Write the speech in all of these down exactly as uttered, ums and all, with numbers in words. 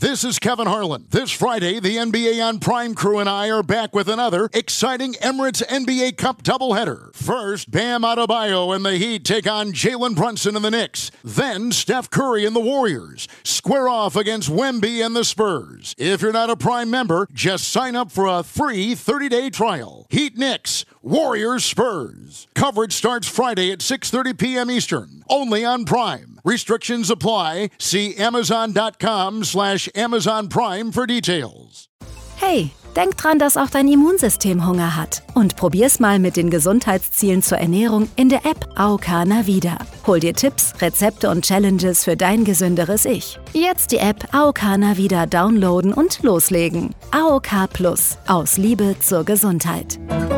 This is Kevin Harlan. This Friday, the N B A on Prime crew and I are back with another exciting Emirates N B A Cup doubleheader. First, Bam Adebayo and the Heat take on Jalen Brunson and the Knicks. Then, Steph Curry and the Warriors square off against Wemby and the Spurs. If you're not a Prime member, just sign up for a free thirty-day trial. Heat Knicks, Warriors Spurs. Coverage starts Friday at six thirty p.m. Eastern, only on Prime. Restrictions apply. See Amazon.com slash Amazon Prime for details. Hey, denk dran, dass auch dein Immunsystem Hunger hat. Und probier's mal mit den Gesundheitszielen zur Ernährung in der App A O K Navida. Hol dir Tipps, Rezepte und Challenges für dein gesünderes Ich. Jetzt die App A O K Navida downloaden und loslegen. A O K Plus. Aus Liebe zur Gesundheit.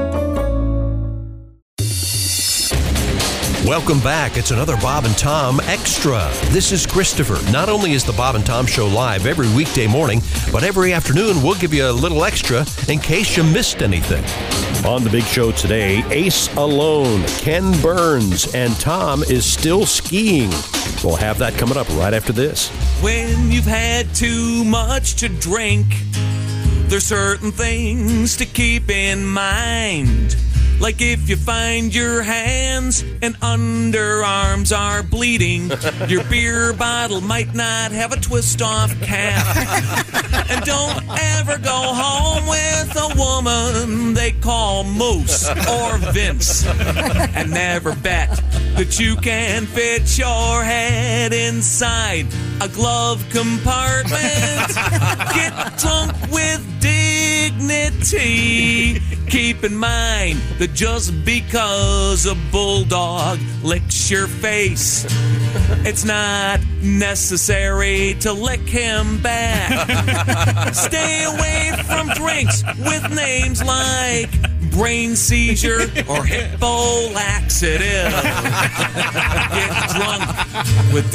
Welcome back. It's another Bob and Tom Extra. This is Christopher. Not only is the Bob and Tom Show live every weekday morning, but every afternoon we'll give you a little extra in case you missed anything. On the big show today, Ace Alone, Ken Burns, and Tom is still skiing. We'll have that coming up right after this. When you've had too much to drink, there's certain things to keep in mind. Like if you find your hands and underarms are bleeding, your beer bottle might not have a twist-off cap. And don't ever go home with a woman they call Moose or Vince. And never bet that you can fit your head inside a glove compartment. Get drunk with dignity. Keep in mind that just because a bulldog licks your face, it's not necessary to lick him back. Stay away from drinks with names like brain seizure or hippo laxative. Get drunk with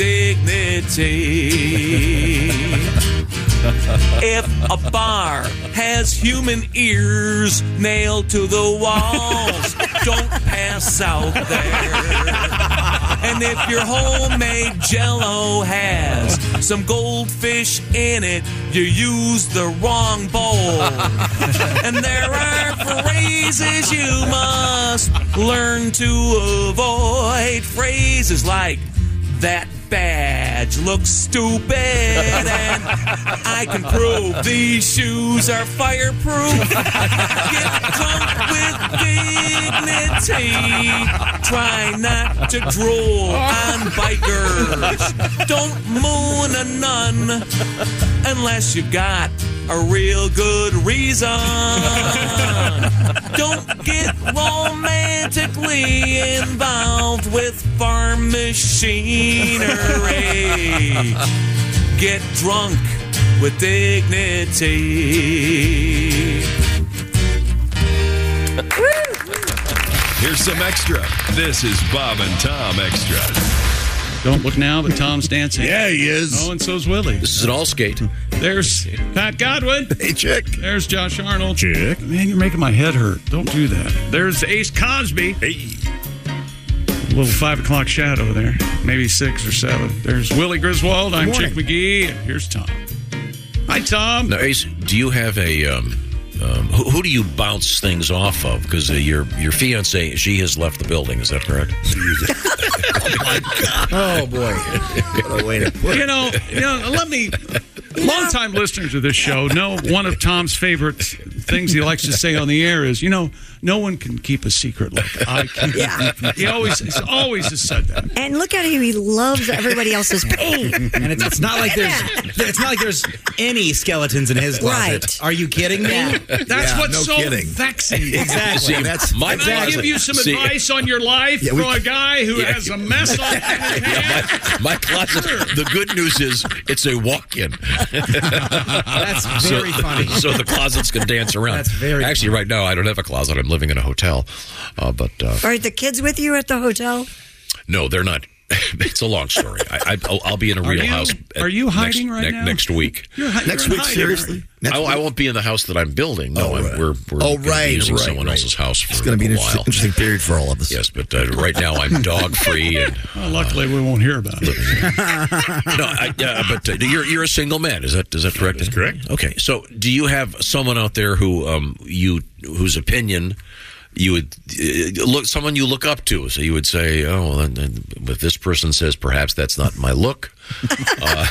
dignity. If a bar has human ears nailed to the walls, don't pass out there. And if your homemade Jell-O has some goldfish in it, you use the wrong bowl. And there are phrases you must learn to avoid. Phrases like, that badge looks stupid, and I can prove these shoes are fireproof. Get drunk with dignity. Try not to drool on bikers. Don't moon a nun unless you got a real good reason. Don't get romantically involved with farm machinery. Get drunk with dignity. Here's some extra. This is Bob and Tom Extra. Don't look now, but Tom's dancing. Yeah, he is. Oh, and so's Willie. This is an all skate. There's Pat Godwin. Hey, Chick. There's Josh Arnold. Chick. Man, you're making my head hurt. Don't do that. There's Ace Cosby. Hey. A little five o'clock shadow there. Maybe six or seven. There's Willie Griswold. I'm Chick McGee. Here's Tom. Hi, Tom. Now, Ace, do you have a... Um, um, who, who do you bounce things off of? Because uh, your your fiancée, she has left the building. Is that correct? Oh, my God. Oh, boy. What a way to put it. You know, you know, let me... Long-time listeners of this show know one of Tom's favorite things he likes to say on the air is, you know, no one can keep a secret like I can. Yeah. He always, he's always has said that. And look at him; he loves everybody else's pain. And it's, it's not like there's, it's not like there's any skeletons in his closet. Right. Are you kidding me? Yeah. That's Yeah, what's no so kidding. vexing. Exactly. See, That's my Can I give you some See, advice on your life Yeah, for we- a guy who Yeah. has a mess on his hands? Yeah, my, my closet. The good news is it's a walk-in. That's very so, funny. So the closets can dance around. That's very Actually, funny. right now, I don't have a closet. I'm living in a hotel. Uh, but uh, Are the kids with you at the hotel? no, they're not. it's a long story. I, I, I'll, I'll be in a real you, house. Are you hiding next, right ne- now? Next week. You're hi- Next you're week, hiding, seriously? Next I, week? I won't be in the house that I'm building. No, Oh, I'm, right. we're we're Oh, gonna be right, using right, someone right. else's house for It's going to be a an while. interesting, interesting period for all of us. Yes, but uh, right now I'm dog free. And Well, luckily, we won't hear about it. no, I, uh, but uh, you're you're a single man. Is that is that correct? That's correct. Okay, so do you have someone out there who um you whose opinion you would uh, look someone you look up to? So you would say, oh, well, then, if this person says perhaps that's not my look. uh,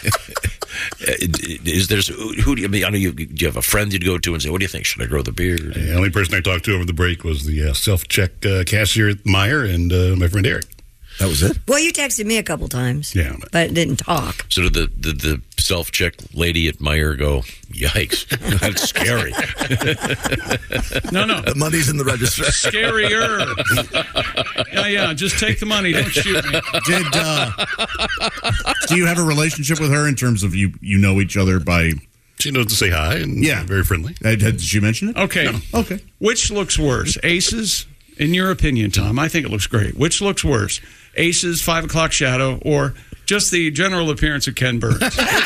is there's who do you I mean? I know you. Do you have a friend you'd go to and say, what do you think? Should I grow the beard? The only person I talked to over the break was the uh, self-check uh, cashier at Meyer and uh, my friend Eric. That was it? Well, you texted me a couple times. Yeah. But didn't talk. So did the, the, the self-check lady at Meyer go, yikes, that's scary. No, no. The money's in the register. Scarier. Yeah, yeah. Just take the money. Don't shoot me. Did uh, do you have a relationship with her in terms of you you know each other by? She knows to say hi and Yeah. very friendly. Uh, did she mention it? Okay. Okay. Which looks worse? Aces, in your opinion, Tom? I think it looks great. Which looks worse? Aces, Five O'Clock Shadow, or just the general appearance of Ken Burns?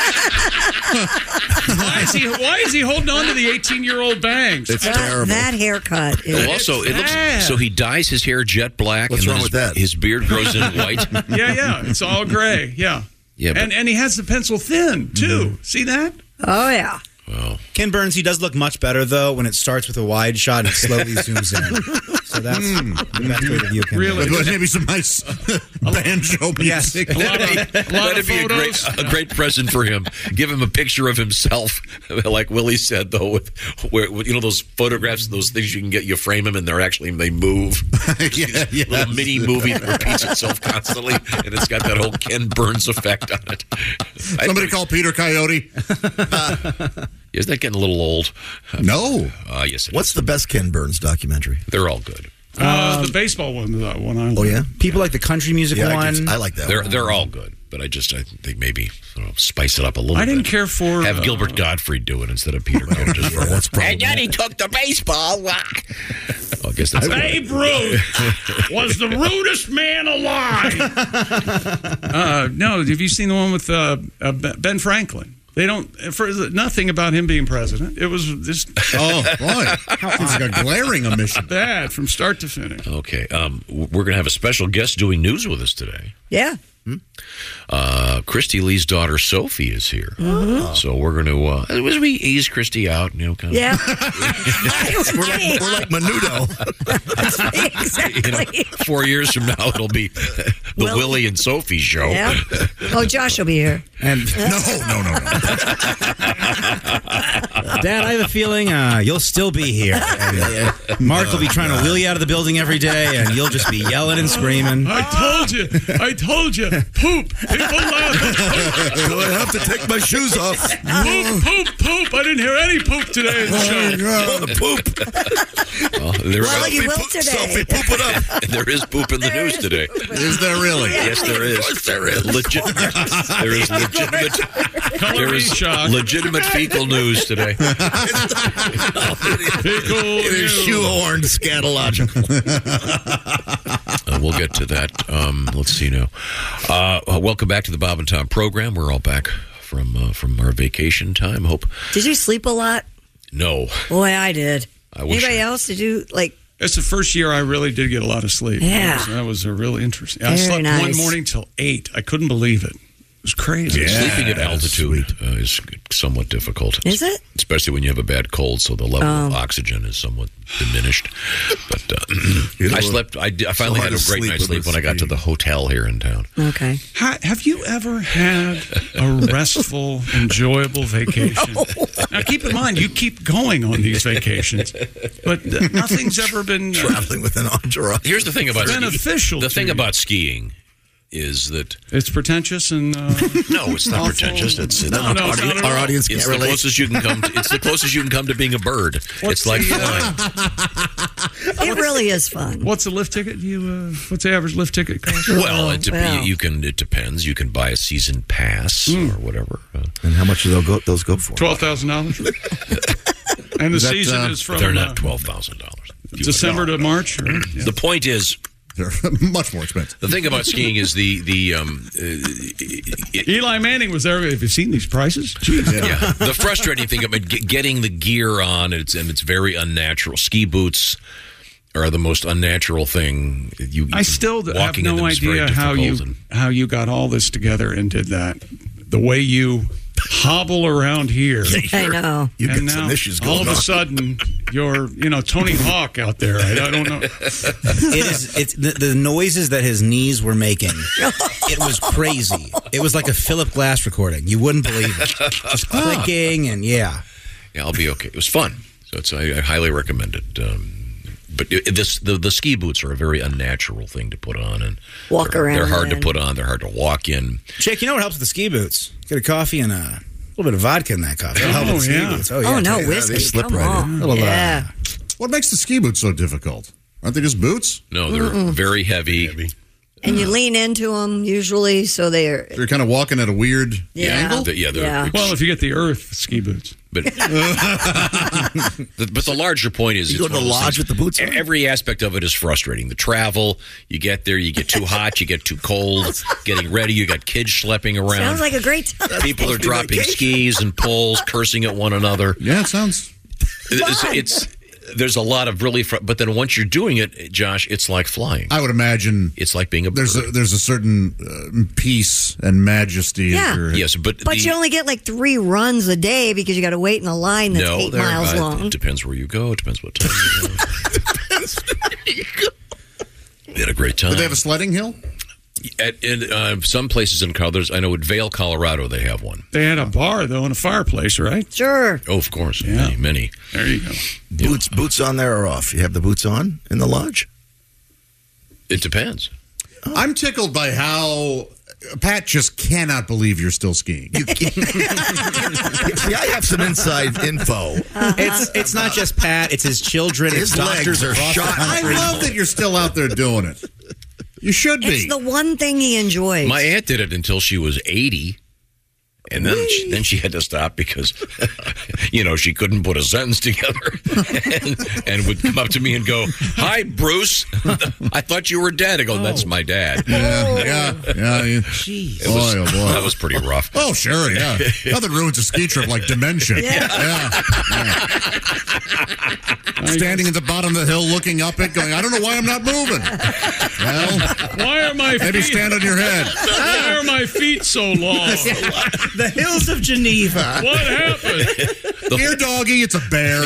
why, is he, why is he holding on to the eighteen-year-old bangs? It's That, terrible. that haircut is. Well, also, it looks bad. so he dyes his hair jet black. What's and then wrong his, with that? His beard grows in white. Yeah, yeah. It's all gray. Yeah. Yeah, but- and, and he has the pencil thin, too. See that? Oh, yeah. Wow. Ken Burns, he does look much better, though, when it starts with a wide shot and it slowly zooms in. So that's the best way to view Ken Really? Burns. With maybe some nice banjo Yes. music. A lot of, a lot That'd of be a great, photos. a great present for him. Give him a picture of himself, like Willie said, though, with where you know those photographs, those things you can get. You frame them, and they're actually they move. Yeah, yeah. Little mini movie that repeats itself constantly, and it's got that whole Ken Burns effect on it. Somebody call Peter Coyote. Isn't that getting a little old? No. Uh, yes, it What's is. the best Ken Burns documentary? They're all good. Uh, the baseball one, the one I like. Oh, yeah? People like the country music Yeah, I, one. do- I like that They're one. they're all good, but I just I think maybe I don't know, spice it up a little. I didn't bit. care for... Have uh, Gilbert Gottfried do it instead of Peter Coyote. Just for That's probably and then he took the baseball. Well, I guess that's Babe Ruth was the rudest man alive. uh, no, have you seen the one with uh, uh, Ben Franklin? They don't, for nothing about him being president. It was just Oh, boy. It's like a glaring omission. bad from start to finish. Okay, um, we're going to have a special guest doing news with us today. Yeah. Uh, Christy Lee's daughter Sophie is here, so we're going to uh, as we ease Christy out, you know, kind of. Yeah. We're like, we're like Menudo. Exactly. You know, four years from now, it'll be the Well- Willie and Sophie show. Yeah. Oh, Josh will be here. And No, no, no, no. Dad, I have a feeling uh, you'll still be here. And, uh, Mark will be trying to wheel you out of the building every day, and you'll just be yelling and screaming. I told you. I told you. Poop. People laugh. Do I have to take my shoes off? Poop, poop, poop. I didn't hear any poop today in the show. Poop. Well, there, Well, you will Sophie, today. poop it up. there is poop in the news today. Is there really? Yes, there is. Of course there is. Legit, there is legitimate. Color There me is shocked. legitimate fecal news today. Fecal It is news. shoehorned scatological. Uh, we'll get to that. Um, let's see now. Uh, welcome back to the Bob and Tom program. We're all back from uh, from our vacation time. Hope Did you sleep a lot? no. Boy, I did. I wish Anybody I- else? Did you, like, It's the first year I really did get a lot of sleep. Yeah. That was, that was a really interesting. I Very slept one nice. morning till eight. I couldn't believe it. It was crazy. Sleeping at altitude uh, is somewhat difficult. Is it? Especially when you have a bad cold, so the level of Oh. oxygen is somewhat diminished. But uh, I slept. I, did- I finally hard had a to great sleep night's with sleep when I got to this the hotel here in town. okay. Ha- have you ever had a restful, enjoyable vacation? Now, keep in mind, you keep going on these vacations, but uh, nothing's ever been uh, Traveling with an entourage. Here's the thing about beneficial. The to thing you. about skiing is that It's pretentious and uh, no, it's not awful. pretentious. It's, it's No, no, it's not at Our all. audience It's can't the relate. closest you can come. To, it's the closest you can come to being a bird. What's it's like the, flying. uh, It really is fun. What's the lift ticket? You uh, what's the average lift ticket cost? Well, it, dep- Well. you can. It depends. You can buy a season pass or whatever. Uh, And how much do those go, those go for? Twelve thousand dollars. And the Is that, season uh, is from they're uh, not twelve thousand dollars. December to March. Or, yeah. The point is, They're much more expensive. The thing about skiing is the the um, uh, it, Eli Manning was there. Have you seen these prices? Jeez. Yeah. yeah. The frustrating thing about get, getting the gear on, it's and it's very unnatural. Ski boots are the most unnatural thing. You, I still have walking in no them is very idea how you difficult and- how you got all this together and did that. The way you hobble around here. I know. You and got some now, issues all going of a on. sudden, you're, you know, Tony Hawk out there. I, I don't know. It is. It's the, the noises that his knees were making. It was crazy. It was like a Philip Glass recording. You wouldn't believe it. Just clicking and yeah. Yeah, I'll be okay. It was fun, so it's I, I highly recommend it. Um, but it, this the, the ski boots are a very unnatural thing to put on, and Walk they're, around They're hard in. to put on. They're hard to walk in. Jake, you know what helps with the ski boots? Get a coffee and a little bit of vodka in that coffee. That'll help Oh, with the ski yeah. boots. Oh, no, yeah, whiskey. They slip Come right on. in. Little, uh, Yeah. What makes the ski boots so difficult? Aren't they just boots? No, they're Mm-mm. very heavy. heavy. And you lean into them usually, so they're. You're kind of walking at a weird Yeah. angle. The- yeah, they're- Yeah. Well, if you get the Earth ski boots. But, the, but the larger point is, You it's go to one the of those lodge things- with the boots on? Every aspect of it is frustrating. The travel, you get there, you get too hot, you get too cold. Getting ready, you got kids schlepping around. Sounds like a great time. People are dropping skis and poles, cursing at one another. Yeah, it sounds. It's, it's there's a lot of really, fr- but then once you're doing it, Josh, it's like flying. I would imagine It's like being a there's a bird. there's a certain uh, peace and majesty. Yeah. If you're, Yes, but But the, you only get like three runs a day because you got to wait in a line that's no, eight there- miles uh, long. It depends where you go. It depends what time you go. We had a great time. Do they have a sledding hill? At, in uh, some places in Colorado, there's- I know at Vail, Colorado, they have one. They had a bar, though, and a fireplace, right? Sure. Oh, of course. Yeah. Many, many. There you go. Boots, boots on there or off? You have the boots on in the lodge? It depends. I'm tickled by how Pat just cannot believe you're still skiing. You can't. See, I have some inside info. It's it's not just Pat. It's his children. His His doctors legs are are shot. I love that you're still out there doing it. You should be. It's the one thing he enjoys. My aunt did it until she was eighty. And then she, then she had to stop because, you know, she couldn't put a sentence together and, and would come up to me and go, "Hi, Bruce. I thought you were dead." I go, "That's my dad." yeah, yeah, yeah. yeah. Jeez. It was, Boy, oh, boy. That was pretty rough. Oh, sure, yeah. Nothing ruins a ski trip like dementia. Yeah. Yeah. yeah. Standing at the bottom of the hill, looking up it, going, I don't know why I'm not moving. Well, Why are my maybe feet? stand on your head. Why are my feet so long? The hills of Geneva. What happened? Here, doggy, it's a bear.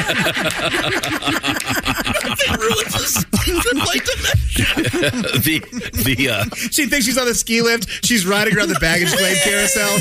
the the uh, She thinks she's on the ski lift. She's riding around the baggage claim carousel.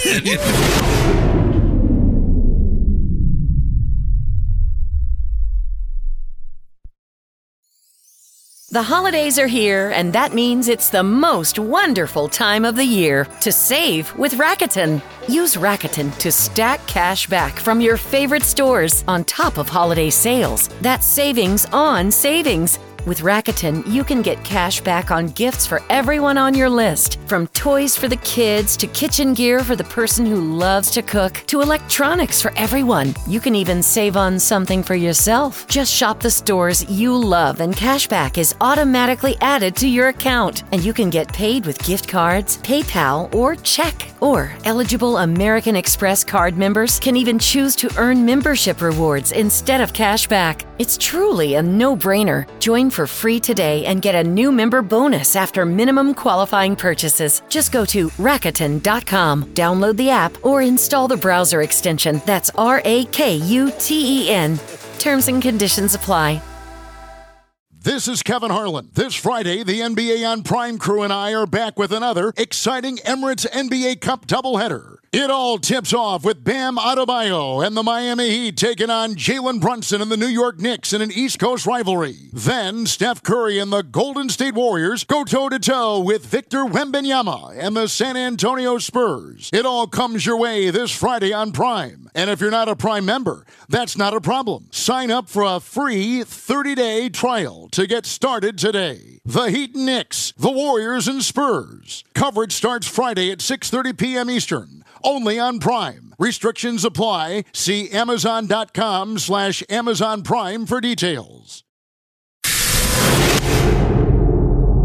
The holidays are here, and that means it's the most wonderful time of the year to save with Rakuten. Use Rakuten to stack cash back from your favorite stores on top of holiday sales. That's savings on savings. With Rakuten, you can get cash back on gifts for everyone on your list, from toys for the kids to kitchen gear for the person who loves to cook to electronics for everyone. You can even save on something for yourself. Just shop the stores you love and cashback is automatically added to your account. And you can get paid with gift cards, PayPal, or check. Or eligible American Express card members can even choose to earn membership rewards instead of cashback. It's truly a no-brainer. Join for free today and get a new member bonus after minimum qualifying purchases. Just go to Rakuten dot com, download the app, or install the browser extension. That's R A K U T E N. Terms and conditions apply. This is Kevin Harlan. This Friday, the N B A on Prime crew and I are back with another exciting Emirates N B A Cup doubleheader. It all tips off with Bam Adebayo and the Miami Heat taking on Jalen Brunson and the New York Knicks in an East Coast rivalry. Then Steph Curry and the Golden State Warriors go toe-to-toe with Victor Wembanyama and the San Antonio Spurs. It all comes your way this Friday on Prime. And if you're not a Prime member, that's not a problem. Sign up for a free thirty-day trial to get started today. The Heat and Knicks, the Warriors and Spurs. Coverage starts Friday at six thirty p.m. Eastern. Only on Prime. Restrictions apply. See Amazon.com slash Amazon Prime for details.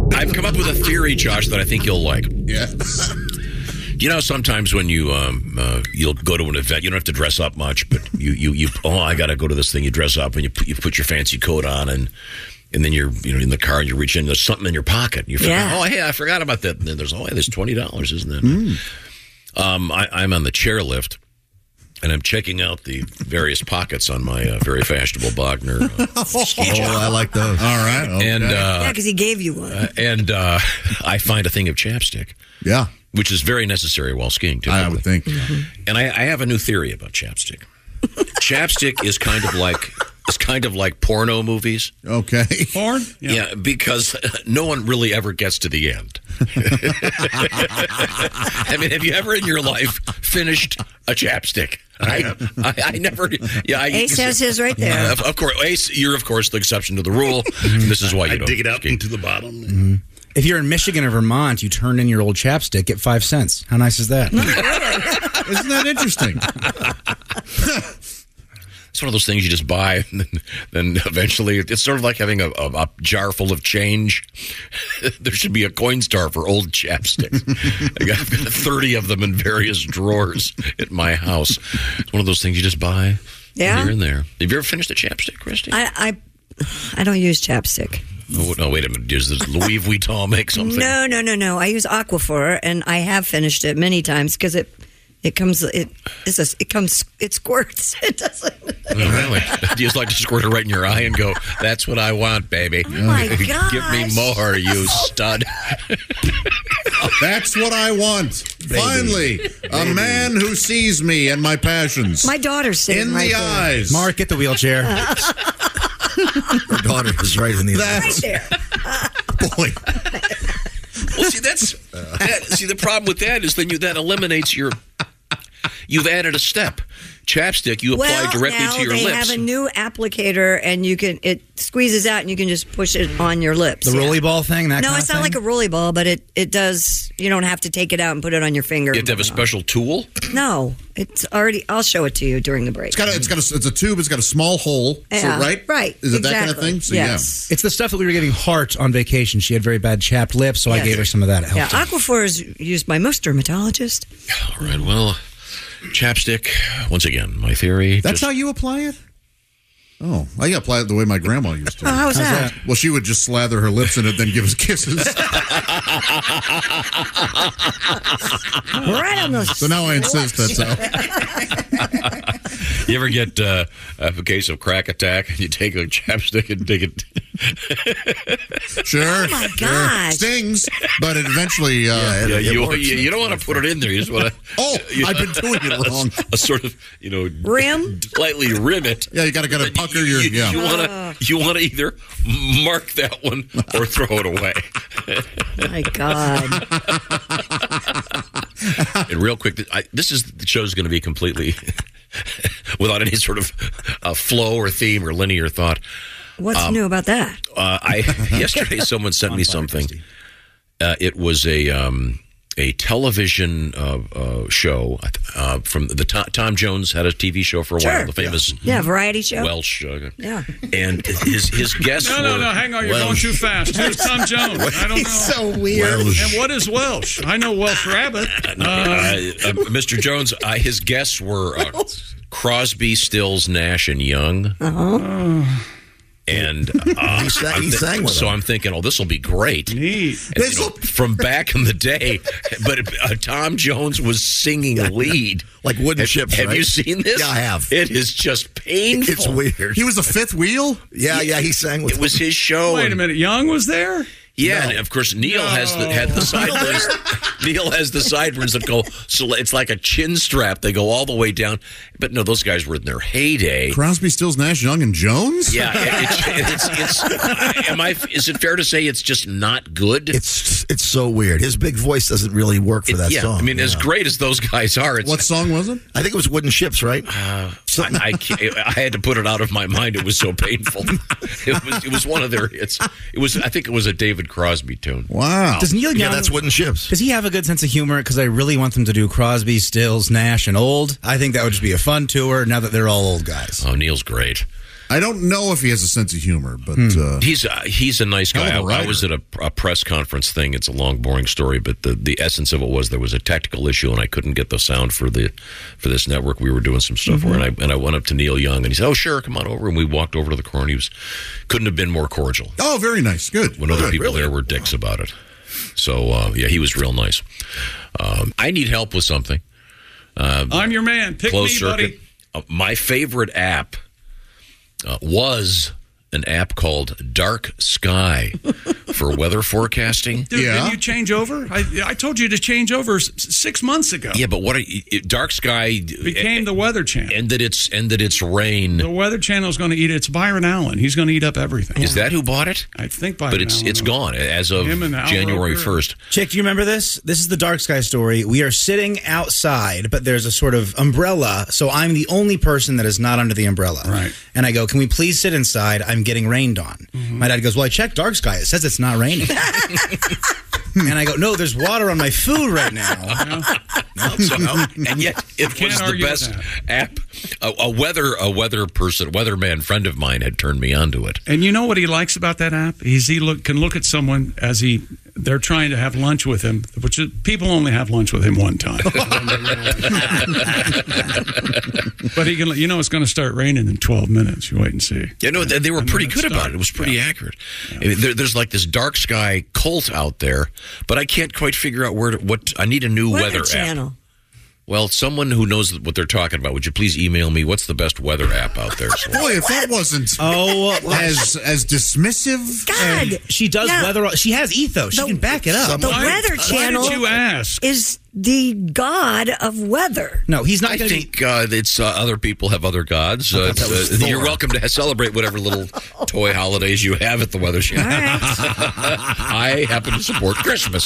I've come up with a theory, Josh, that I think you'll like. Yes. You know, sometimes when you um, uh, you'll go to an event, you don't have to dress up much, but you you, you oh, I got to go to this thing. You dress up and you put, you put your fancy coat on, and and then you're you know in the car and you reach in. There's something in your pocket. You forget, Yeah. oh hey, I forgot about that. And then there's oh hey, there's twenty dollars, isn't it? Mm. Um, I, I'm on the chairlift. And I'm checking out the various pockets on my uh, very fashionable Bogner uh, ski Oh, jacket. I like those. All right. Okay. And uh, Yeah, because he gave you one. uh, and uh, I find a thing of chapstick. Yeah. Which is very necessary while skiing, typically. I would think. And I, I have a new theory about chapstick. Chapstick is kind of like is kind of like porno movies. Okay. Porn? Yeah, because no one really ever gets to the end. I mean, have you ever in your life finished a chapstick? I, I, I never. Yeah, I, Ace has his right there. Uh, of, of course, Ace, you're of course the exception to the rule. This is why you I don't dig it up ski. into the bottom. Mm-hmm. If you're in Michigan or Vermont, you turn in your old chapstick, get five cents. How nice is that? Isn't that interesting? It's one of those things you just buy, and then, then eventually it's sort of like having a, a, a jar full of change. There should be a coin star for old chapsticks. I got, I've got thirty of them in various drawers at my house. It's one of those things you just buy. Yeah. Here and there. Have you ever finished a chapstick, Christy? I, I, I don't use chapstick. Oh, no, wait a minute. Does this Louis Vuitton make something? No, no, no, no. I use Aquaphor, and I have finished it many times because it it comes it it's a, it comes it squirts. It doesn't. Oh, really? Do you just like to squirt it right in your eye and go, "That's what I want, baby"? Oh my Give me more, you stud. That's what I want. Finally, a man who sees me and my passions. My daughter's sitting in right the there. eyes. Mark, get the wheelchair. Her daughter is right in the That's Right there. boy. Well, see, that's that, see the problem with that is then you that eliminates your. You've added a step. Chapstick you apply well, directly now to your they lips. have a new applicator, and you can it squeezes out, and you can just push it on your lips. The Yeah. rolly ball thing? That No, kind it's of not thing? like a rolly ball, but it, it does. You don't have to take it out and put it on your finger. You have to have a special tool. No, it's already. I'll show it to you during the break. It's got a, it's got a, it's a tube. It's got a small hole. Yeah, so, right, right, Is it that kind of exactly. thing? So Yes. It's the stuff that we were giving Hart on vacation. She had very bad chapped lips, so I Yes. gave her some of that. It Yeah, helped her. Aquaphor is used by most dermatologists. All right. Well, chapstick. Once again, my theory. That's just- how you apply it. Oh, I apply it the way my grandma used to. Oh, how's that? Well, she would just slather her lips in it, then give us kisses. Right on those. So now I insist that's how. You ever get uh, a case of crack attack and you take a chapstick and take it? Sure. Oh my sure. gosh. Stings, but it eventually. Uh, Yeah, it you, works. you, you don't want to put it in there. You just want to. Oh, I've been doing it wrong. A, a sort of, you know, Rim? slightly rim it. Yeah, you got to got to pucker your. You, Yeah. you want to you want to either mark that one or throw it away. My God. And real quick, I, this is the show's going to be completely without any sort of uh, flow or theme or linear thought. What's Um, new about that? Uh, I yesterday someone sent me something. Uh, it was a um, a television uh, uh, show uh, from the Tom, Tom Jones had a T V show for a Sure. while. The famous Yeah, variety show. Welsh. Uh, Yeah. and his his guests. No, no, were no. Hang on. You're going Welsh. too fast. Who's Tom Jones? I don't know. So weird. And what is Welsh? I know Welsh Rabbit. Uh, uh, Mister Jones, uh, his guests were uh, Crosby, Stills, Nash, and Young. Uh-huh. And uh, He sang- I'm he thi- sang with so them. I'm thinking, oh, this will be great. Neat. And, you know, from back in the day, but uh, Tom Jones was singing lead. Like wooden have, ships, Have right? you seen this? Yeah, I have. It is just painful. It's weird. He was a fifth wheel. Yeah, yeah, he sang with It was his show. Wait a and- minute. Young was there? Yeah, No. and of course Neil has the had the sideburns. Neil has the sideburns that go so it's like a chin strap. They go all the way down. But no, those guys were in their heyday. Crosby, Stills, Nash, Young, and Jones. Yeah, it, it's, it's, it's. Am I? Is it fair to say it's just not good? It's it's so weird. His big voice doesn't really work for It- that yeah, song. I mean, as Yeah. great as those guys are, it's. What song was it? I think it was Wooden Ships, right? Uh, I, I, can't- I had to put it out of my mind. It was so painful. It was. It was one of their hits. It was. I think it was a David Crosby tune. Wow. Does Neil Young, Yeah, that's Wooden Ships. Does he have a good sense of humor? Because I really want them to do Crosby, Stills, Nash, and Old. I think that would just be a fun tour now that they're all old guys. Oh, Neil's great. I don't know if he has a sense of humor, but uh, he's uh, he's a nice guy. hell of a I, I writer. was at a, a press conference thing. It's a long, boring story, but the, the essence of it was there was a technical issue, and I couldn't get the sound for the for this network we were doing some stuff for. And I and I went up to Neil Young, and he said, "Oh, sure, come on over." And we walked over to the corner. And he was couldn't have been more cordial. Oh, very nice, good. When other Good, people really? there were dicks about it. So uh, yeah, he was real nice. Um, I need help with something. Uh, I'm your man. Pick me, closed buddy. circuit. Uh, my favorite app uh, was an app called Dark Sky for weather forecasting. Dude, didn't you change over? I, I told you to change over s- six months ago. Yeah, but what? Are you, it, Dark Sky Became the Weather Channel. and that it's and that it's rain. The Weather Channel is going to eat it. It's Byron Allen. He's going to eat up everything. Is that who bought it? I think Byron But it's Allen it's will. gone as of Him and Al January Roker. first. Chick, do you remember this? This is the Dark Sky story. We are sitting outside, but there's a sort of umbrella, so I'm the only person that is not under the umbrella. Right. And I go, can we please sit inside? I'm getting rained on. My dad goes, well, I checked Dark Sky. It says it's not raining. And I go, no, there's water on my food right now. So, and yet it Can't was the argue with best that. app. A, a weather a weather person, weatherman friend of mine had turned me onto it. And you know what he likes about that app? He's he look, can look at someone as he they're trying to have lunch with him, which is, people only have lunch with him one time. But he can, you know, it's going to start raining in twelve minutes. You wait and see. You know, they, they were And pretty then good it about it. It was pretty Yeah. accurate. I mean, there, there's like this Dark Sky cult out there, but I can't quite figure out where to, what I need a new Weather weather, Channel. app. Well, someone who knows what they're talking about, would you please email me? What's the best weather app out there? So- Boy, if that wasn't Oh, as as dismissive. God, she does Yeah. weather. She has ethos. She The- can back it up. the Why- Weather why Channel did you ask? is the god of weather. No, he's not I going to be. think uh, it's uh, other people have other gods. Uh, thought that was uh, Thor. you're welcome to celebrate whatever little toy holidays you have at the Weather Channel. All right. I happen to support Christmas.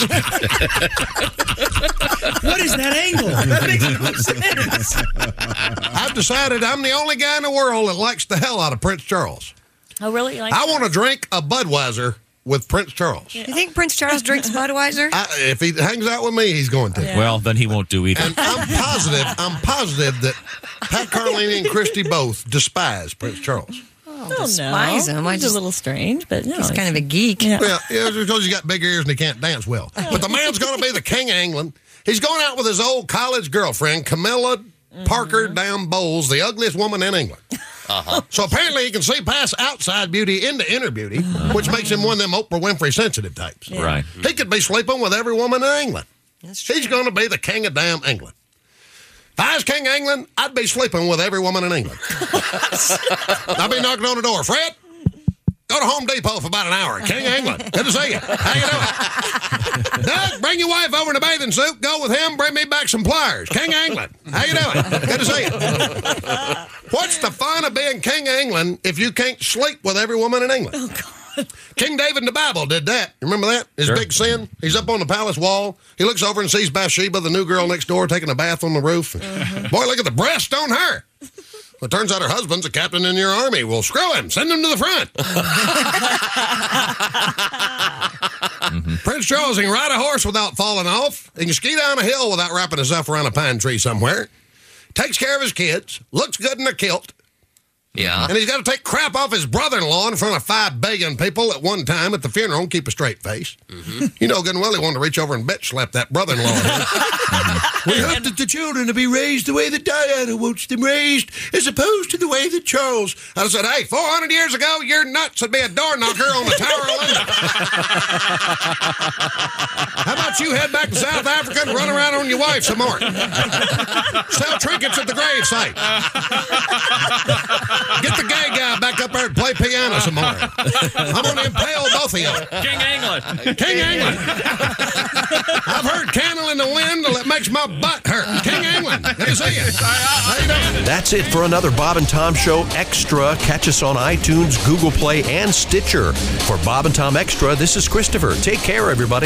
What is that angle? That makes no sense. I've decided I'm the only guy in the world that likes the hell out of Prince Charles. Oh, really? Like I want to drink a Budweiser with Prince Charles. You think Prince Charles drinks Budweiser? I, if he hangs out with me, he's going to. Well, then he won't do either. And I'm positive, I'm positive that Pat Carlini and Christy both despise Prince Charles. Oh, despise no. him. I He's just- a little strange, but no. He's kind of a geek. Yeah. Well, yeah, it's because he's got big ears and he can't dance well. But the man's going to be the king of England. He's going out with his old college girlfriend, Camilla Parker Down Bowles, the ugliest woman in England. Uh-huh. So apparently he can see past outside beauty into inner beauty, which makes him one of them Oprah Winfrey sensitive types. Yeah. Right. He could be sleeping with every woman in England. That's true. He's going to be the king of damn England. If I was king of England, I'd be sleeping with every woman in England. I'd be knocking on the door. Fred, go to Home Depot for about an hour. King of England. Good to see you. How you doing? Doug, bring your wife over in a bathing suit. Go with him. Bring me back some pliers. King of England. How you doing? Good to see you. What's the fun of being king of England if you can't sleep with every woman in England? Oh, God. King David in the Bible did that. You remember that? His Sure. big sin. He's up on the palace wall. He looks over and sees Bathsheba, the new girl next door, taking a bath on the roof. Boy, look at the breast on her. Well, it turns out her husband's a captain in your army. Well, screw him. Send him to the front. Mm-hmm. Prince Charles can ride a horse without falling off. He can ski down a hill without wrapping himself around a pine tree somewhere. Takes care of his kids. Looks good in a kilt. Yeah. And he's got to take crap off his brother-in-law in front of five billion people at one time at the funeral and keep a straight face. Mm-hmm. You know good and well he wanted to reach over and bitch slap that brother-in-law. Mm-hmm. We hope that the children will be raised the way that Diana wants them raised, as opposed to the way that Charles. I said, hey, four hundred years ago, your nuts would be a door knocker on the Tower of London. How about you head back to South Africa and run around on your wife some more? Sell trinkets at the gravesite. Get the gay guy back up there and play piano some more. I'm going to impale both of you. King England. King England. I've heard Candle in the Wind till it makes my butt hurt. King England. Good to see you. How you doing? That's it for another Bob and Tom Show Extra. Catch us on iTunes, Google Play, and Stitcher. For Bob and Tom Extra, this is Christopher. Take care, everybody.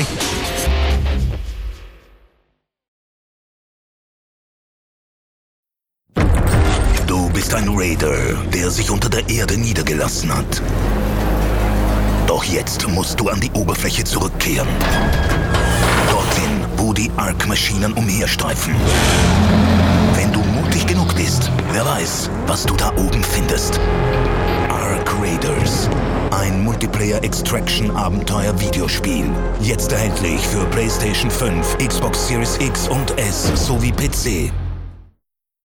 Du bist ein Raider, der sich unter der Erde niedergelassen hat. Doch jetzt musst du an die Oberfläche zurückkehren. Dorthin, wo die Ark-Maschinen umherstreifen. Wenn du mutig genug bist, wer weiß, was du da oben findest. Multiplayer Extraction Abenteuer Videospiel. Jetzt erhältlich für PlayStation fünf, Xbox Series X und S sowie P C.